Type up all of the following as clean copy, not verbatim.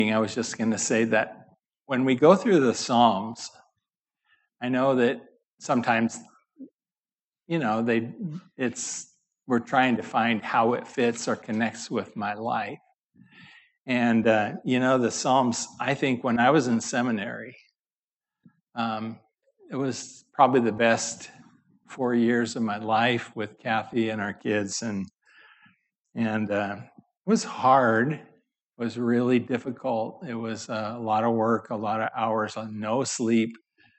I was just going to say that when we go through the Psalms, I know that sometimes, we're trying to find how it fits or connects with my life. And, the Psalms, I think when I was in seminary, it was probably the best 4 years of my life with Kathy and our kids. And it was hard. It was really difficult. It was a lot of work, a lot of hours, no sleep,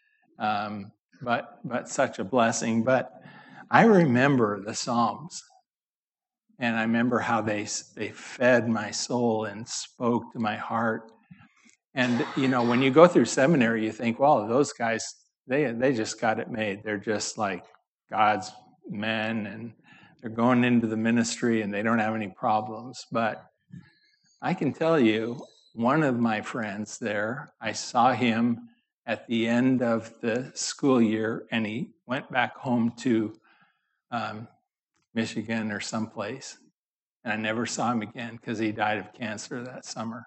but such a blessing. But I remember the Psalms, and I remember how they fed my soul and spoke to my heart. And when you go through seminary, you think, well, those guys, they just got it made. They're just like God's men, and they're going into the ministry, and they don't have any problems. But I can tell you, one of my friends there, I saw him at the end of the school year, and he went back home to Michigan or someplace. And I never saw him again because he died of cancer that summer.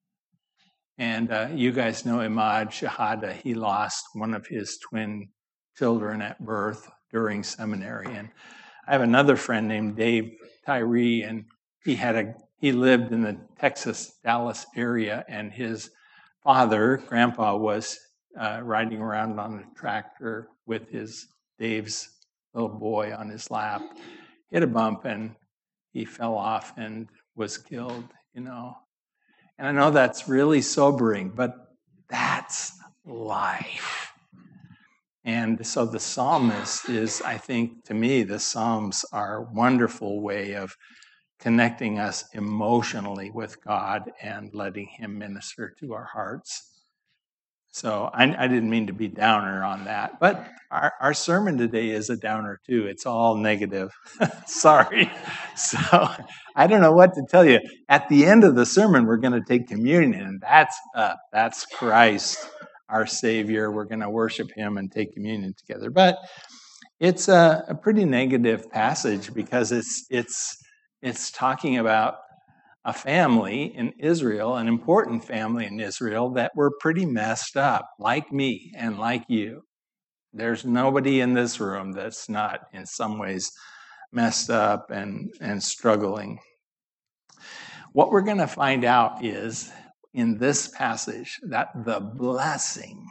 And you guys know Imad Shahada. He lost one of his twin children at birth during seminary. And I have another friend named Dave Tyree, and he lived in the Texas, Dallas area, and his father, Grandpa, was riding around on a tractor with Dave's little boy on his lap, hit a bump, and he fell off and was killed, And I know that's really sobering, but that's life. And so the psalmist is, I think, to me, the Psalms are a wonderful way of connecting us emotionally with God and letting Him minister to our hearts. So I didn't mean to be downer on that, but our sermon today is a downer too. It's all negative. Sorry. So I don't know what to tell you. At the end of the sermon, we're going to take communion, and that's up. That's Christ, our Savior. We're going to worship Him and take communion together. But it's a pretty negative passage because it's talking about a family in Israel, an important family in Israel, that were pretty messed up, like me and like you. There's nobody in this room that's not in some ways messed up and struggling. What we're going to find out is in this passage that the blessing,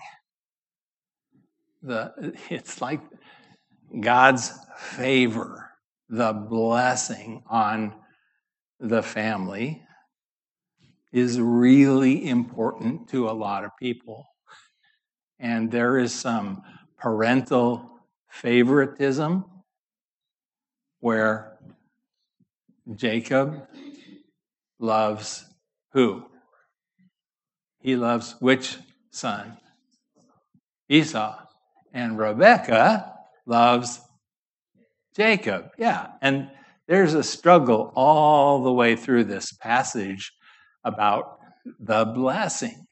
it's like God's favor, the blessing on the family is really important to a lot of people. And there is some parental favoritism where Jacob loves who? He loves which son? Esau. And Rebekah loves Jacob. Yeah. And there's a struggle all the way through this passage about the blessing.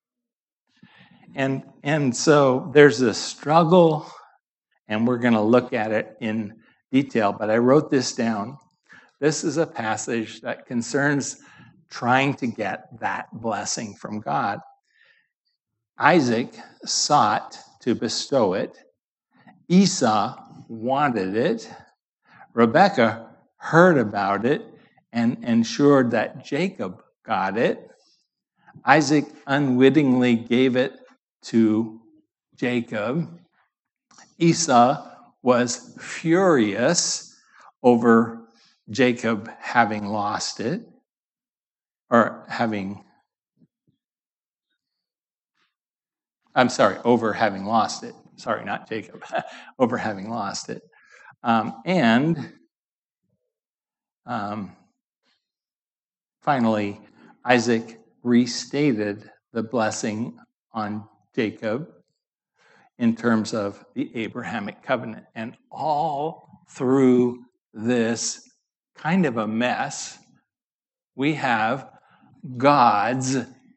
And so there's a struggle, and we're going to look at it in detail, but I wrote this down. This is a passage that concerns trying to get that blessing from God. Isaac sought to bestow it. Esau wanted it. Rebekah heard about it and ensured that Jacob got it. Isaac unwittingly gave it to Jacob. Esau was furious over Jacob having lost it, over having lost it. Sorry, not Jacob. Over having lost it. Finally, Isaac restated the blessing on Jacob in terms of the Abrahamic covenant. And all through this kind of a mess, we have God's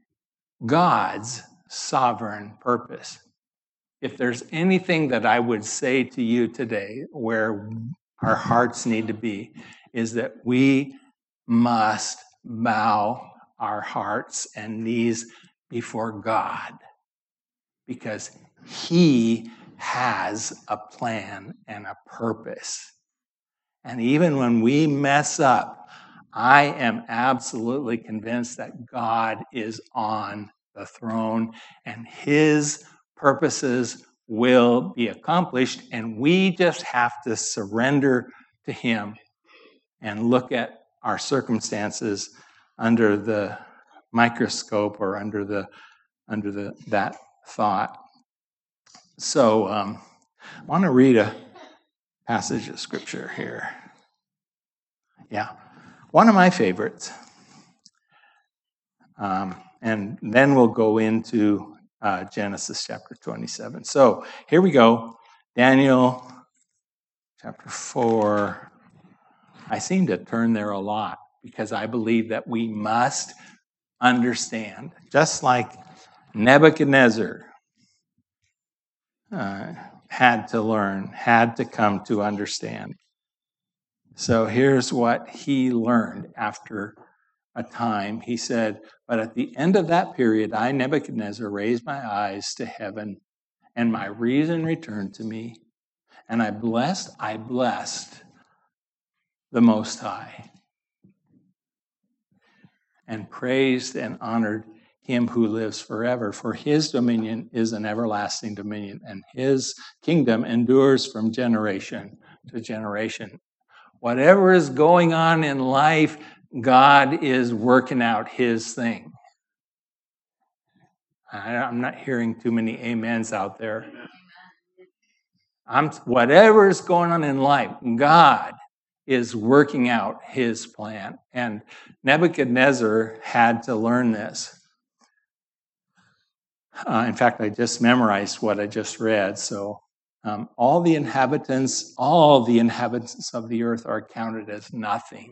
sovereign purpose. If there's anything that I would say to you today where our hearts need to be, is that we must bow our hearts and knees before God, because He has a plan and a purpose. And even when we mess up, I am absolutely convinced that God is on the throne and His purposes will be accomplished, and we just have to surrender to Him and look at our circumstances under the microscope or under that thought. So I want to read a passage of scripture here. Yeah, one of my favorites. And then we'll go into Genesis chapter 27. So here we go. Daniel chapter 4. I seem to turn there a lot because I believe that we must understand, just like Nebuchadnezzar had to learn, had to come to understand. So here's what he learned after a time. He said, "But at the end of that period, I, Nebuchadnezzar, raised my eyes to heaven, and my reason returned to me, and I blessed the Most High, and praised and honored Him who lives forever, for His dominion is an everlasting dominion, and His kingdom endures from generation to generation." Whatever is going on in life, God is working out His thing. I'm not hearing too many amens out there. Whatever is going on in life, God is working out His plan. And Nebuchadnezzar had to learn this. In fact, I just memorized what I just read. So all the inhabitants of the earth are counted as nothing.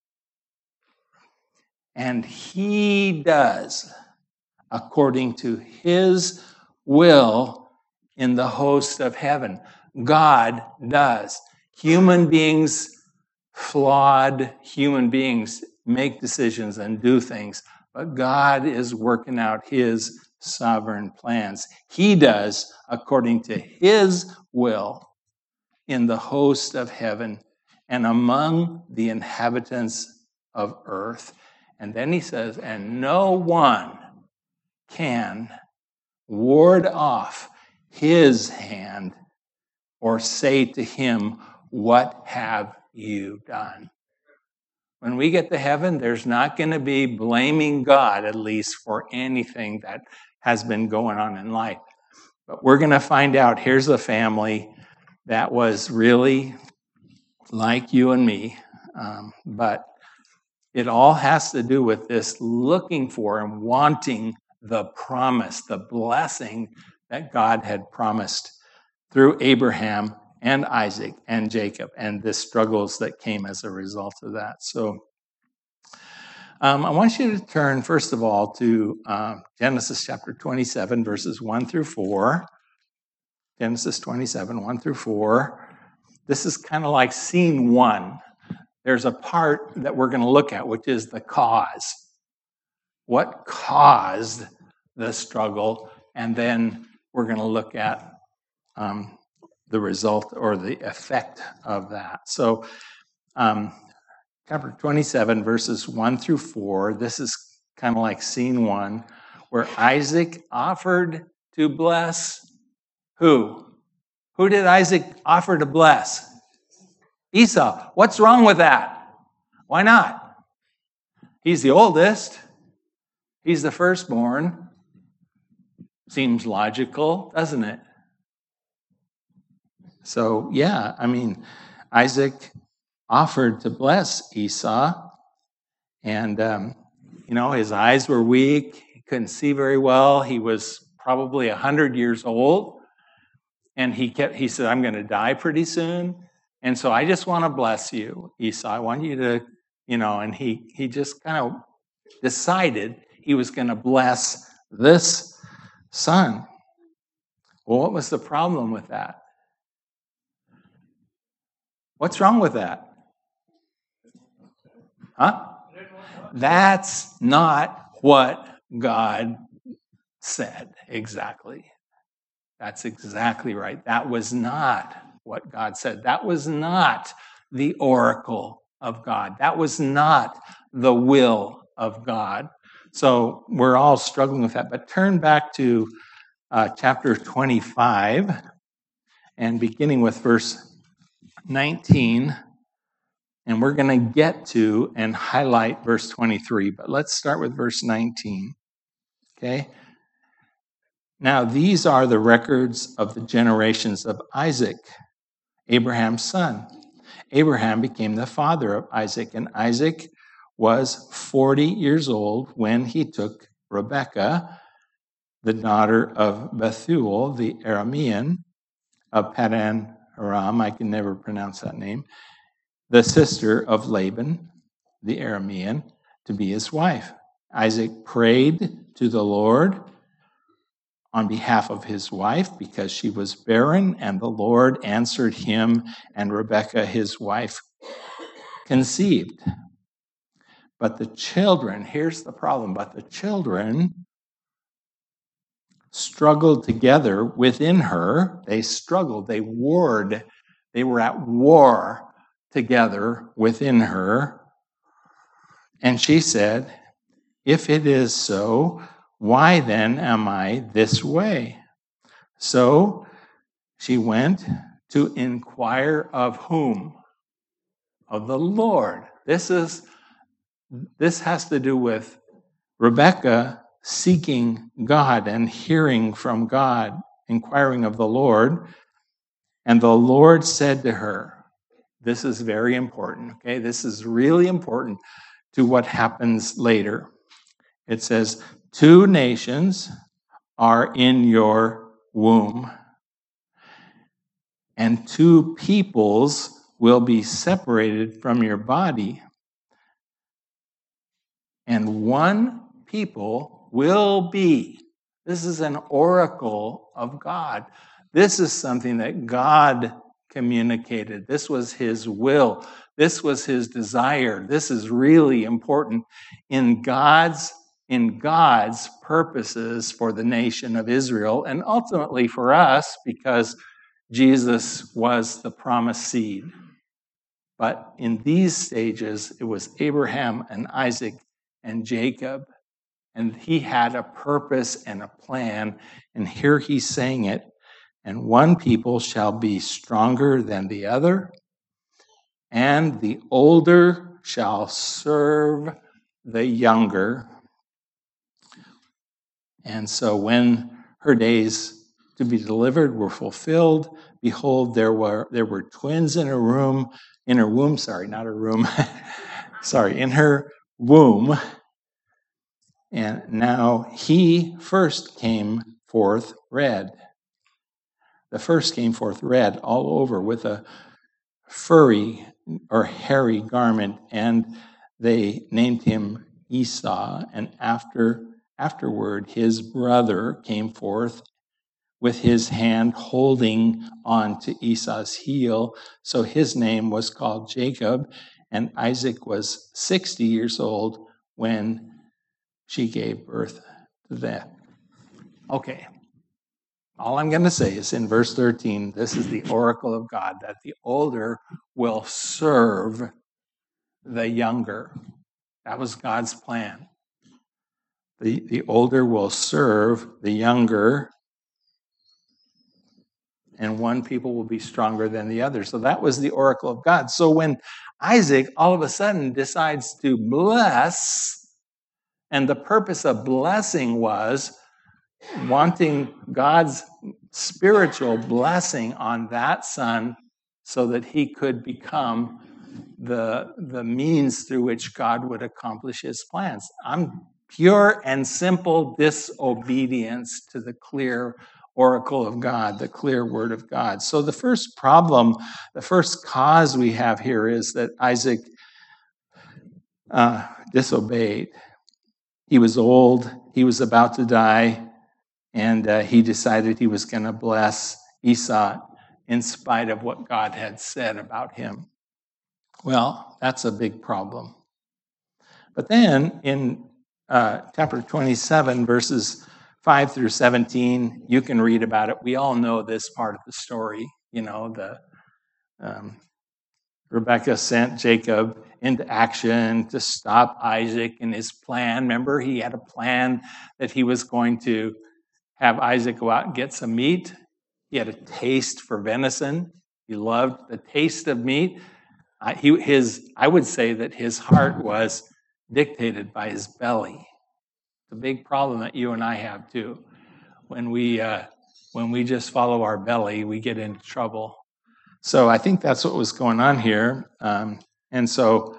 And He does according to His will in the host of heaven. God does. Human beings, flawed human beings, make decisions and do things, but God is working out His sovereign plans. He does according to His will in the host of heaven and among the inhabitants of earth. And then he says, and no one can ward off His hand or say to Him, "What have you done?" When we get to heaven, there's not going to be blaming God, at least, for anything that has been going on in life. But we're going to find out, here's a family that was really like you and me, but it all has to do with this looking for and wanting the promise, the blessing that God had promised through Abraham and Isaac and Jacob, and the struggles that came as a result of that. So I want you to turn, first of all, to Genesis chapter 27, verses 1 through 4. Genesis 27, 1 through 4. This is kind of like scene one. There's a part that we're going to look at, which is the cause. What caused the struggle? And then we're going to look at the result or the effect of that. So chapter 27, verses 1 through 4, this is kind of like scene one, where Isaac offered to bless who? Who did Isaac offer to bless? Esau. What's wrong with that? Why not? He's the oldest. He's the firstborn. Seems logical, doesn't it? So, yeah, I mean, Isaac offered to bless Esau, and, his eyes were weak. He couldn't see very well. He was probably 100 years old, and he said, "I'm going to die pretty soon, and so I just want to bless you, Esau. I want you to, and he just kind of decided he was going to bless this son. Well, what was the problem with that? What's wrong with that? Huh? That's not what God said exactly. That's exactly right. That was not what God said. That was not the oracle of God. That was not the will of God. So we're all struggling with that. But turn back to chapter 25 and beginning with verse 19. And we're going to get to and highlight verse 23. But let's start with verse 19. Okay? Now, these are the records of the generations of Isaac, Abraham's son. Abraham became the father of Isaac, and Isaac was 40 years old when he took Rebekah, the daughter of Bethuel, the Aramean of Padan Aram, I can never pronounce that name, the sister of Laban, the Aramean, to be his wife. Isaac prayed to the Lord on behalf of his wife because she was barren, and the Lord answered him, and Rebekah, his wife, conceived. But the children, here's the problem, but the children struggled together within her. They struggled, they warred, they were at war together within her. And she said, if it is so, why then am I this way? So she went to inquire of whom? Of the Lord. This has to do with Rebekah seeking God and hearing from God, inquiring of the Lord. And the Lord said to her, this is very important, okay? This is really important to what happens later. It says, 2 nations are in your womb, and 2 peoples will be separated from your body, and 1 people will be. This is an oracle of God. This is something that God communicated. This was his will. This was his desire. This is really important in God's purposes for the nation of Israel, and ultimately for us, because Jesus was the promised seed. But in these stages, it was Abraham and Isaac and Jacob, and he had a purpose and a plan, and here he's saying it, and 1 people shall be stronger than the other, and the older shall serve the younger. And so when her days to be delivered were fulfilled, behold, there were twins in her womb, in her womb. And now he first came forth red. The first came forth red all over with a furry or hairy garment, and they named him Esau. And afterward, his brother came forth with his hand holding on to Esau's heel. So his name was called Jacob, and Isaac was 60 years old when she gave birth to them. Okay. All I'm going to say is in verse 13, this is the oracle of God, that the older will serve the younger. That was God's plan. The older will serve the younger, and 1 people will be stronger than the other. So that was the oracle of God. So when Isaac all of a sudden decides to bless, and the purpose of blessing was wanting God's spiritual blessing on that son so that he could become the means through which God would accomplish his plans. I'm pure and simple disobedience to the clear oracle of God, the clear word of God. So the first problem, the first cause we have here is that Isaac disobeyed. He was old, he was about to die, and he decided he was going to bless Esau in spite of what God had said about him. Well, that's a big problem. But then in chapter 27, verses 5 through 17, you can read about it. We all know this part of the story. Rebekah sent Jacob into action to stop Isaac and his plan. Remember, he had a plan that he was going to have Isaac go out and get some meat. He had a taste for venison. He loved the taste of meat. I would say that his heart was dictated by his belly. It's a big problem that you and I have too. When we just follow our belly, we get into trouble. So I think that's what was going on here. And so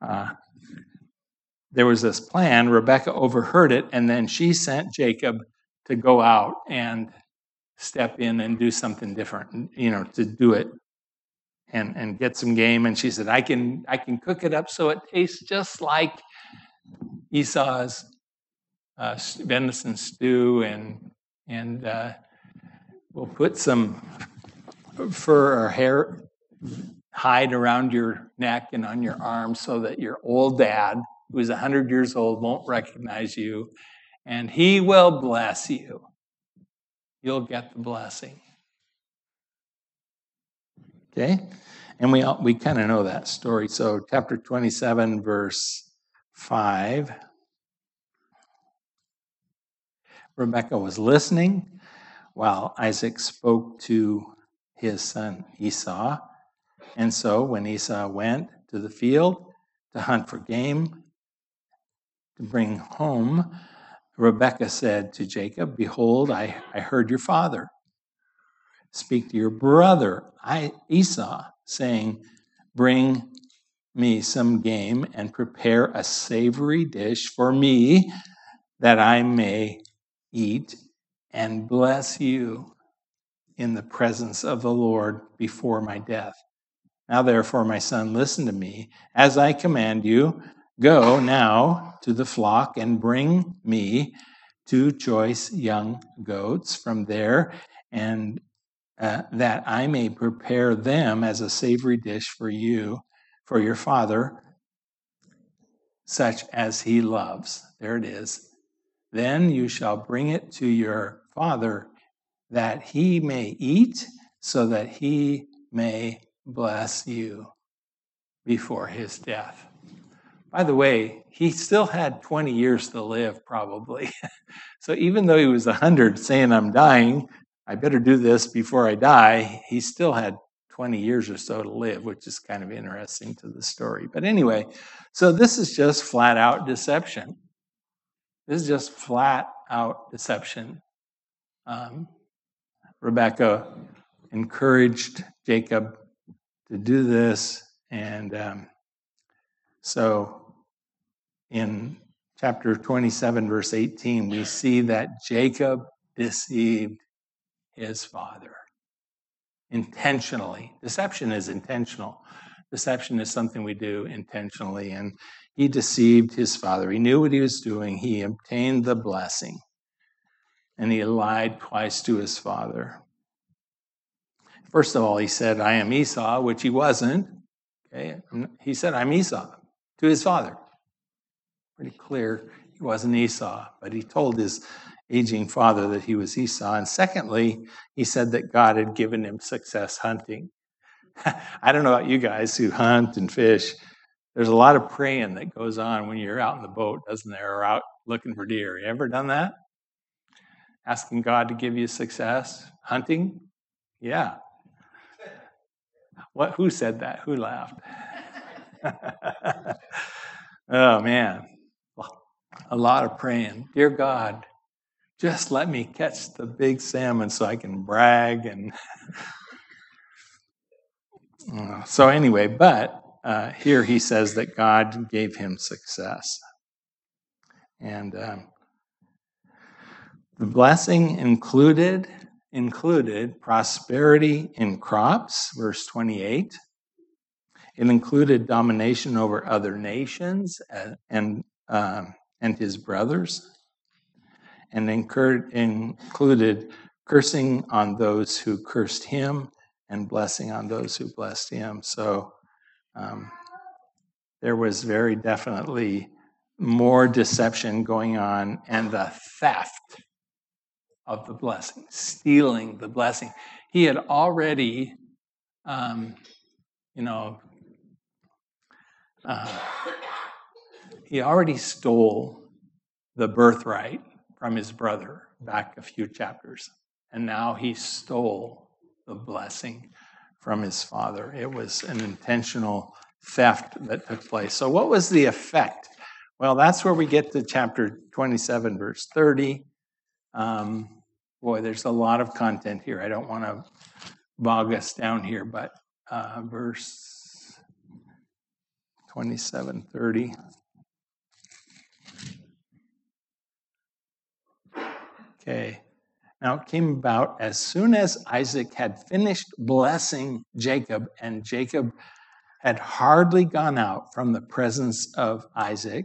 there was this plan. Rebekah overheard it, and then she sent Jacob to go out and step in and do something different, to do it and get some game. And she said, I can cook it up so it tastes just like Esau's venison stew, and we'll put some fur or hair hide around your neck and on your arms so that your old dad, who's 100 years old, won't recognize you, and he will bless you. You'll get the blessing. Okay? And we kind of know that story. So chapter 27, verse 5. Rebekah was listening while Isaac spoke to his son Esau. And so when Esau went to the field to hunt for game to bring home, Rebekah said to Jacob, Behold, I heard your father speak to your brother Esau, saying, Bring me some game and prepare a savory dish for me that I may eat and bless you in the presence of the Lord before my death. Now, therefore, my son, listen to me. As I command you, go now to the flock and bring me 2 choice young goats from there, and that I may prepare them as a savory dish for you, for your father, such as he loves. There it is. Then you shall bring it to your father, that he may eat, so that he may bless you before his death. By the way, he still had 20 years to live, probably. So even though he was 100 saying, I'm dying, I better do this before I die, he still had 20 years or so to live, which is kind of interesting to the story. But anyway, so this is just flat out deception. This is just flat out deception. Rebekah encouraged Jacob to do this. And so in chapter 27, verse 18, we see that Jacob deceived his father intentionally. Deception is intentional. Deception is something we do intentionally. And he deceived his father. He knew what he was doing. He obtained the blessing. And he lied twice to his father. First of all, he said, I am Esau, which he wasn't. Okay? He said, I'm Esau to his father. Pretty clear he wasn't Esau, but he told his aging father that he was Esau. And secondly, he said that God had given him success hunting. I don't know about you guys who hunt and fish. There's a lot of praying that goes on when you're out in the boat, doesn't there, or out looking for deer. You ever done that? Asking God to give you success hunting? Yeah. What? Who said that? Who laughed? Oh, man. A lot of praying. Dear God, just let me catch the big salmon so I can brag. And so anyway, but here he says that God gave him success. And the blessing included prosperity in crops, verse 28. It included domination over other nations and his brothers, and included cursing on those who cursed him and blessing on those who blessed him. So there was very definitely more deception going on and the theft of the blessing, stealing the blessing. He had already, he already stole the birthright from his brother back a few chapters. And now he stole the blessing from his father. It was an intentional theft that took place. So what was the effect? Well, that's where we get to chapter 27, verse 30. Boy, there's a lot of content here. I don't want to bog us down here, but verse 27, 30. Okay. Now it came about as soon as Isaac had finished blessing Jacob, and Jacob had hardly gone out from the presence of Isaac,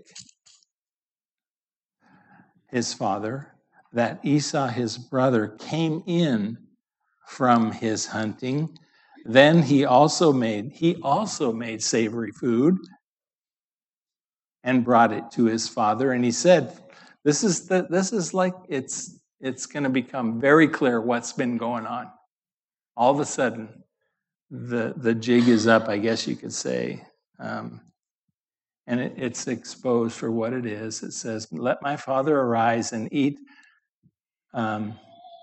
his father, that Esau, his brother, came in from his hunting. Then he also made savory food and brought it to his father. And he said, this is like it's going to become very clear what's been going on. All of a sudden, the jig is up, I guess you could say. And it's exposed for what it is. It says, let my father arise and eat of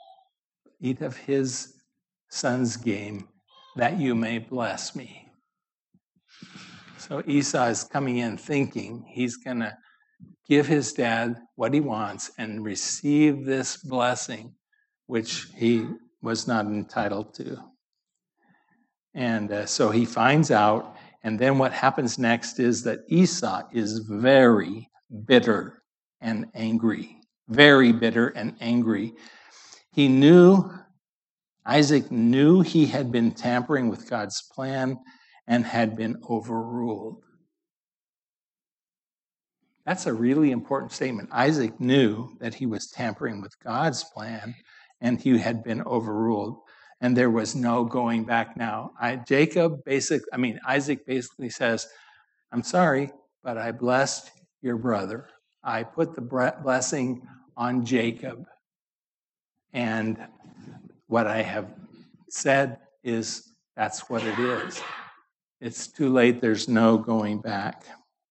his son's game, that you may bless me. So Esau is coming in thinking he's going to give his dad what he wants and receive this blessing, which he was not entitled to. And so he finds out, and then what happens next is that Esau is very bitter and angry. Very bitter and angry. Isaac knew he had been tampering with God's plan and had been overruled. That's a really important statement. Isaac knew that he was tampering with God's plan and he had been overruled. And there was no going back now. Isaac basically says, I'm sorry, but I blessed your brother. I put the blessing on Jacob. And what I have said is that's what it is. It's too late. There's no going back.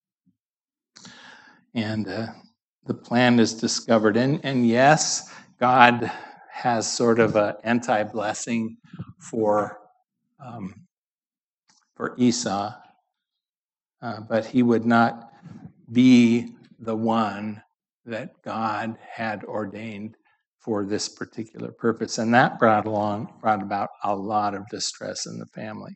And the plan is discovered. And yes, God has sort of an anti-blessing for Esau, but he would not be the one that God had ordained for this particular purpose. And that brought about a lot of distress in the family.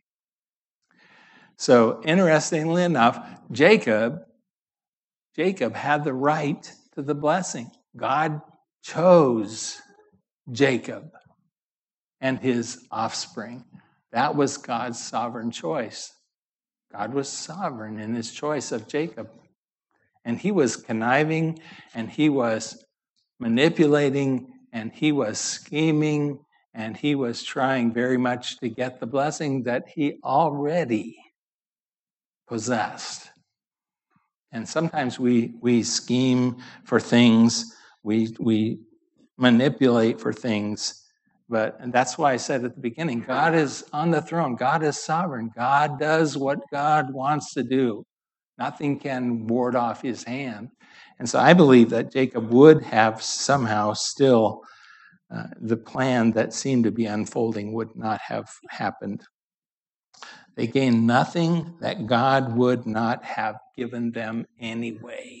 So interestingly enough, Jacob had the right to the blessing. God chose Jacob and his offspring. That was God's sovereign choice. God was sovereign in his choice of Jacob. And he was conniving, and he was manipulating, and he was scheming, and he was trying very much to get the blessing that he already possessed. And sometimes we scheme for things, we manipulate for things, and that's why I said at the beginning, God is on the throne. God is sovereign. God does what God wants to do. Nothing can ward off his hand. And so I believe that Jacob would have somehow still, the plan that seemed to be unfolding would not have happened. They gained nothing that God would not have given them anyway.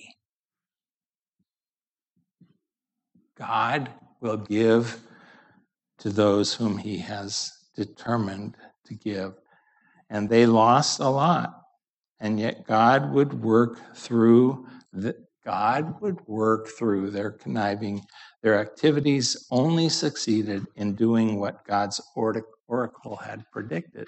God will give to those whom he has determined to give. And they lost a lot. And yet God would work through their conniving. Their activities only succeeded in doing what God's oracle had predicted.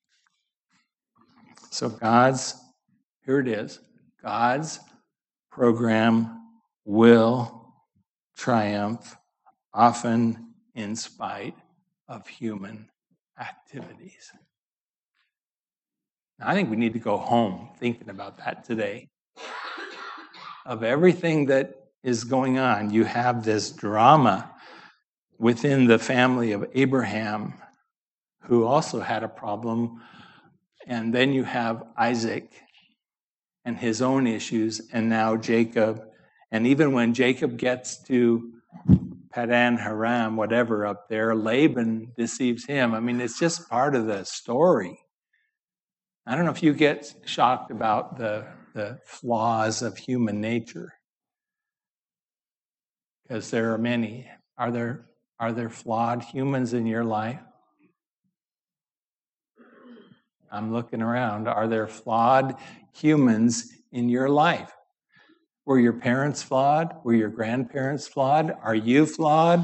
So here it is, God's program will triumph, often in spite of human activities. Now, I think we need to go home thinking about that today. of everything that is going on, you have this drama within the family of Abraham, who also had a problem. And then you have Isaac and his own issues, and now Jacob. And even when Jacob gets to Padan Aram, whatever up there, Laban deceives him. I mean, it's just part of the story. I don't know if you get shocked about the flaws of human nature, because there are many. Are there flawed humans in your life? I'm looking around. Are there flawed humans in your life? Were your parents flawed? Were your grandparents flawed? Are you flawed?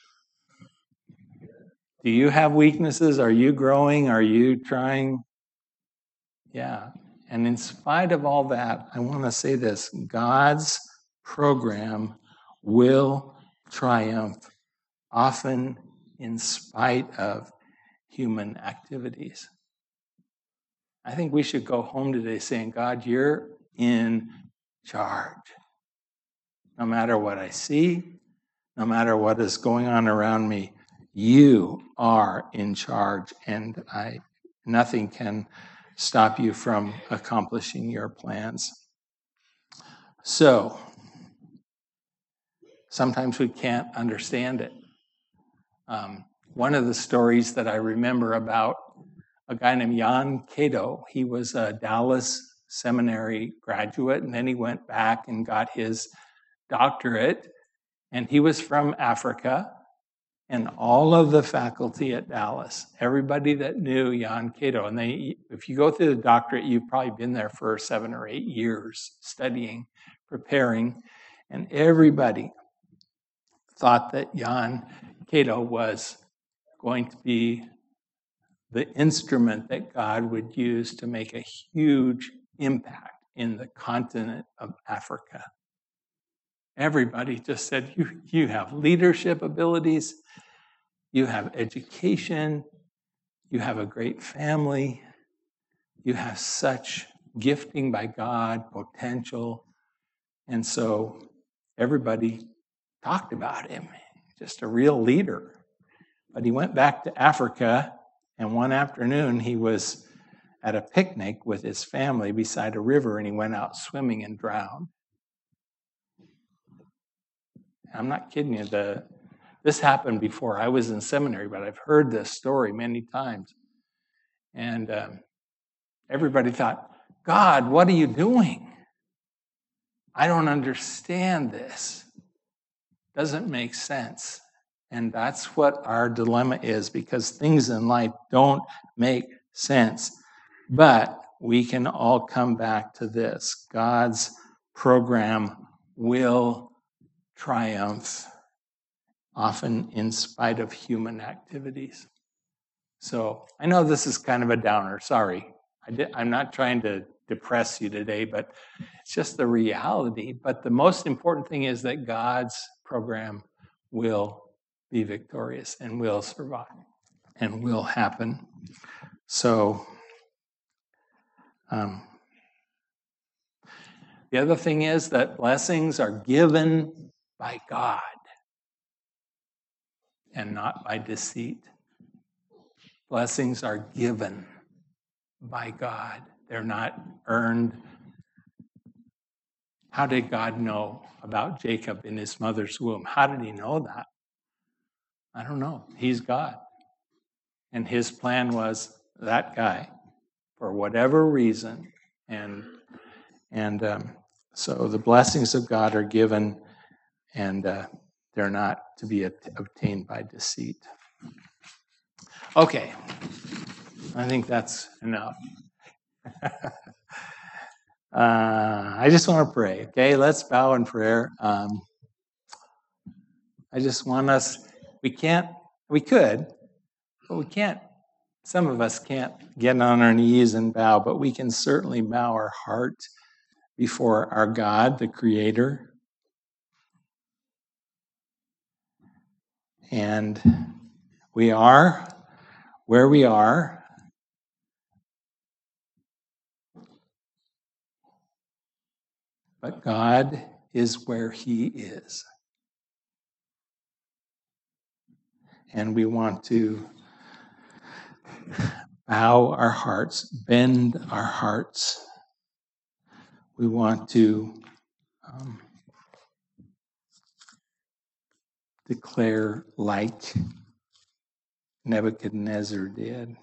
Do you have weaknesses? Are you growing? Are you trying? Yeah. And in spite of all that, I want to say this: God's program will triumph, often in spite of human activities. I think we should go home today saying, God, you're in charge. No matter what I see, no matter what is going on around me, you are in charge, and nothing can stop you from accomplishing your plans. So, sometimes we can't understand it. One of the stories that I remember about a guy named Jan Cato, he was a Dallas Seminary graduate, and then he went back and got his doctorate, and he was from Africa. And all of the faculty at Dallas, everybody that knew Jan Cato, and if you go through the doctorate, you've probably been there for 7 or 8 years studying, preparing, and everybody thought that Jan Cato was going to be the instrument that God would use to make a huge impact in the continent of Africa. Everybody just said, you have leadership abilities, you have education, you have a great family, you have such gifting by God, potential. And so everybody talked about him, just a real leader. But he went back to Africa, and one afternoon he was at a picnic with his family beside a river, and he went out swimming and drowned. I'm not kidding you. This happened before I was in seminary, but I've heard this story many times. And everybody thought, God, what are you doing? I don't understand this. Doesn't make sense. And that's what our dilemma is, because things in life don't make sense. But we can all come back to this. God's program will triumph, often in spite of human activities. So I know this is kind of a downer. Sorry. I'm not trying to depress you today, but it's just the reality. But the most important thing is that God's program will be victorious and will survive and will happen. So the other thing is that blessings are given by God and not by deceit. Blessings are given by God. They're not earned. How did God know about Jacob in his mother's womb? How did he know that? I don't know. He's God. And his plan was that guy for whatever reason. And so the blessings of God are given, and they're not to be obtained by deceit. Okay. I think that's enough. I just want to pray. Okay, let's bow in prayer. I just want us, we could, but we can't. Some of us can't get on our knees and bow, but we can certainly bow our heart before our God, the Creator. And we are where we are. But God is where he is. And we want to bow our hearts, bend our hearts. We want to declare like Nebuchadnezzar did.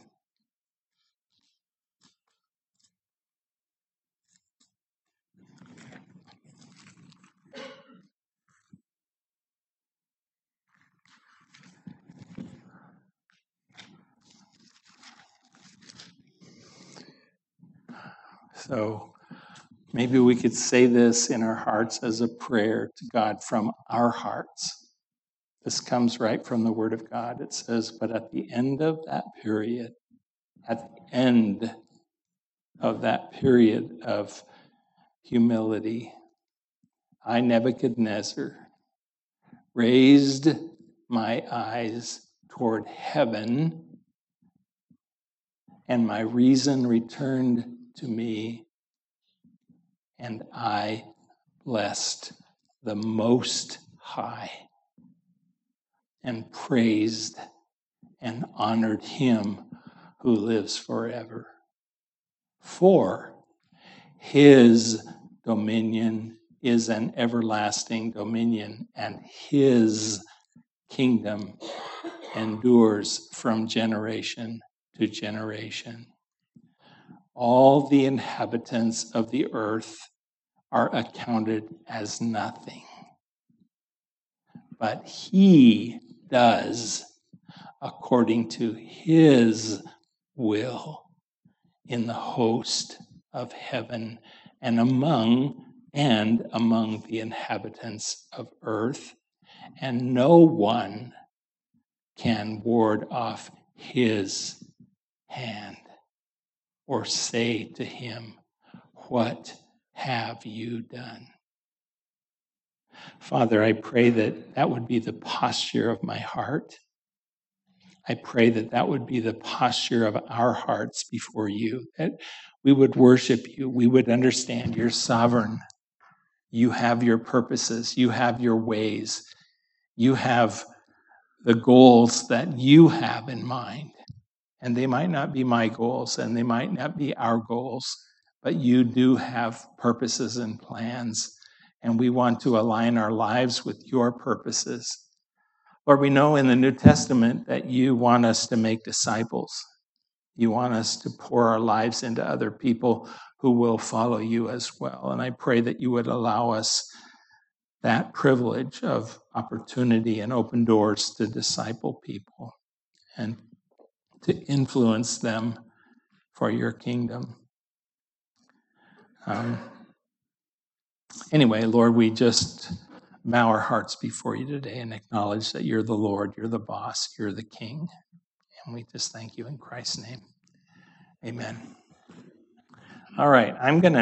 So maybe we could say this in our hearts as a prayer to God from our hearts. This comes right from the Word of God. It says, but at the end of that period, at the end of that period of humility, I, Nebuchadnezzar, raised my eyes toward heaven, and my reason returned to me, and I blessed the Most High and praised and honored him who lives forever. For his dominion is an everlasting dominion, and his kingdom endures from generation to generation. All the inhabitants of the earth are accounted as nothing, but he does according to his will in the host of heaven and among the inhabitants of earth, and no one can ward off his hand or say to him, what have you done? Father, I pray that that would be the posture of my heart. I pray that that would be the posture of our hearts before you, that we would worship you. We would understand you're sovereign. You have your purposes. You have your ways. You have the goals that you have in mind. And they might not be my goals, and they might not be our goals, but you do have purposes and plans, and we want to align our lives with your purposes. Lord, we know in the New Testament that you want us to make disciples. You want us to pour our lives into other people who will follow you as well. And I pray that you would allow us that privilege of opportunity and open doors to disciple people and to influence them for your kingdom. Anyway, Lord, we just bow our hearts before you today and acknowledge that you're the Lord, you're the boss, you're the King. And we just thank you in Christ's name. Amen. All right, I'm going to